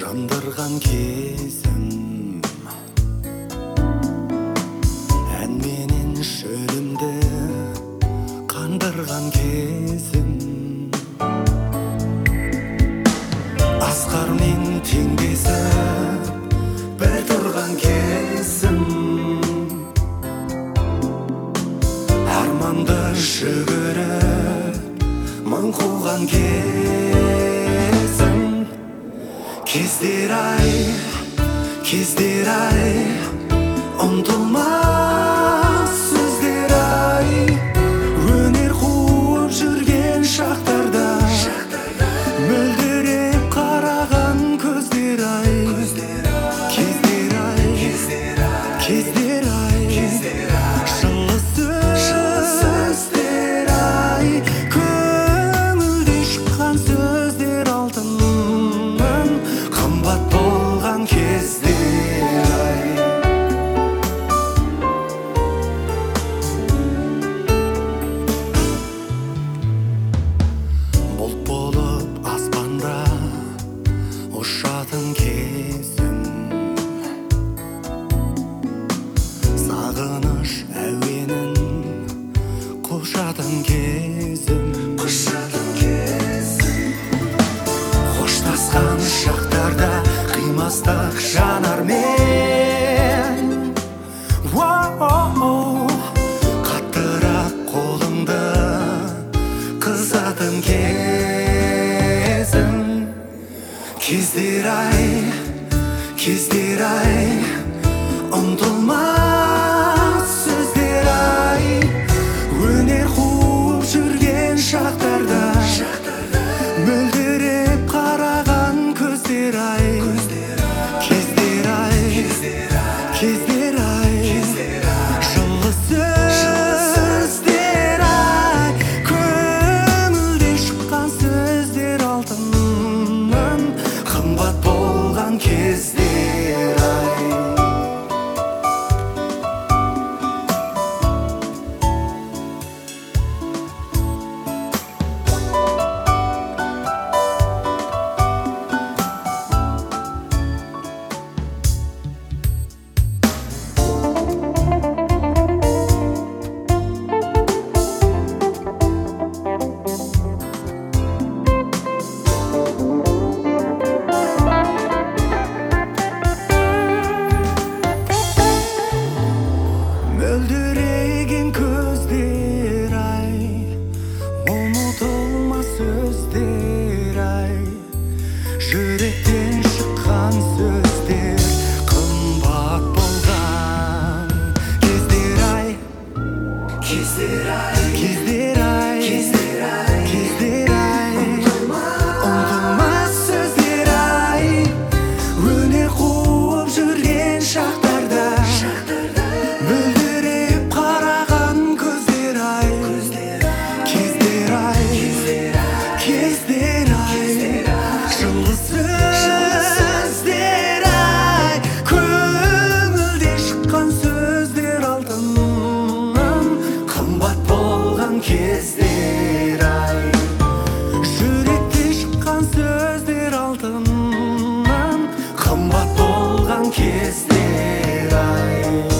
жандырған кезім, ән менен шөлімді қандырған кезім, асқармен теңдесіп бір тұрған кезім, арманды жүгіріп мың қуған кезім. Кездер ай, ұмытылмас сөздер ай, өнер қуып жүрген шақтарда мөлдіреп қараған көздер ай. Кездер ай, жылы сөздер ай, көңілден шыққан сөздер алтыннан қымбат болған кездер ай. Бұлт болып аспанда ұшатын кезім, сағыныш әуенін құшатын кезім, қоштасқан шақтарда қимастық жанармен, қаттырақ қолыңды қызатын кезім. Кездер ай, ұмытылмас сөздер ай, өнер қуып жүрген шақтарда мөлдіреп қараған көздер ай. Кездер ай, жылы сөздер ай, көңілден шыққан сөздер алтыннан қымбат болған кездер ай. Мөлдіреген көздер ай, ұмытылмас сөздер ай, жүректен шыққан сөздер қымбат болған кездер ай. Кездер ай, ұмытылмас сөздер ай, өнер қуып жүрген шақтарда мөлдіреп қараған көздер ай. Кездер ай, жылы сөздер ай, көңілден шыққан сөздер алтыннан қымбат болған кездер ай. Жүректен шыққан сөздер алтыннан қымбат болған кездер ай.